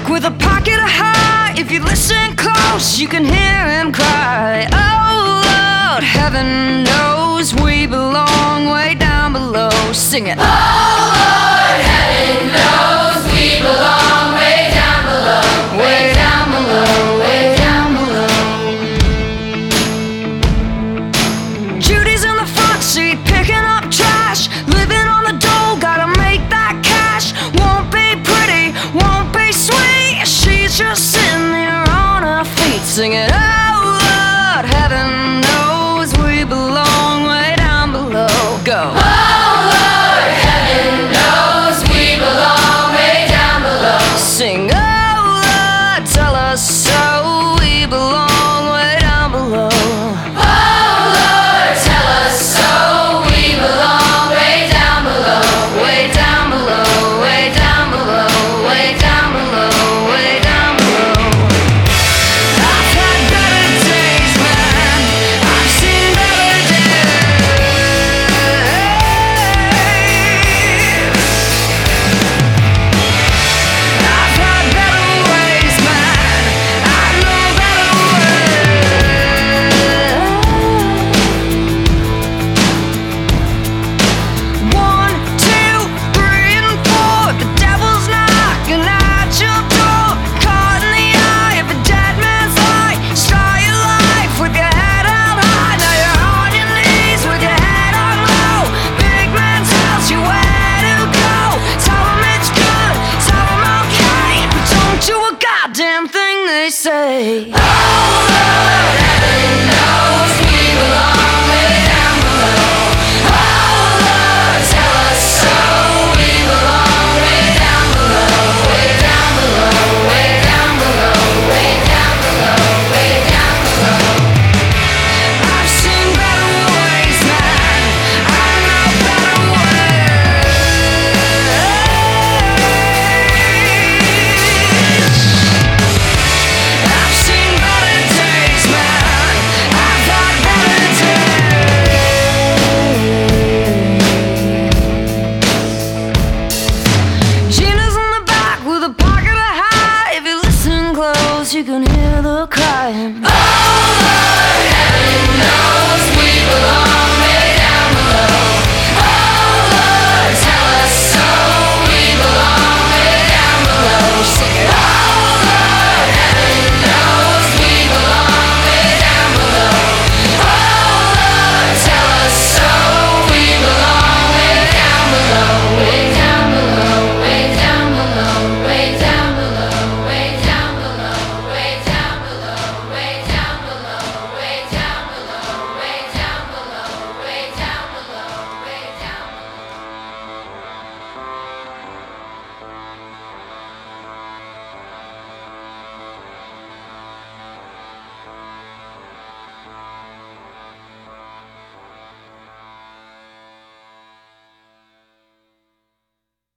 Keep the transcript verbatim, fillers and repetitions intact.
with a pocket of heart. If you listen close, you can hear him cry. Oh Lord, heaven knows we belong way down below. Sing it. Oh Lord, heaven knows we belong way down below. Way down below, way down below. Judy's in the front seat picking up trash, living on the dole, gotta make that cash. Won't be pretty, won't be sweet, she's just sitting there on her feet singing. Oh Lord, heaven knows we belong way down below. Go. Oh Lord, heaven knows we belong way down below. Sing. Oh Lord, tell us so, we belong way down below. Oh Lord, tell us so, we belong way down below. Way down below, way down below, way down below, way down below. I've had better days, man, I've seen better days. I've had better ways, man, I know better ways. One, two, three, and four, the devil's knocking at your door. Caught in the eye of a dead man's light. Start your life with your head held high. Now you're on your knees with your head on low. Big man tells you where to go. Tell him it's good, tell him okay, but don't do a goddamn thing they say. Oh Lord, heaven knows we belong way down below. Oh Lord, tell us so, we belong way down below. Way down below, way down below, way down below, way down below. I've seen better ways, man, I know better ways. I've seen better days, man, I've had better days. Gina's in the back with a pocket of high. If you listen close, you can hear the crying. Oh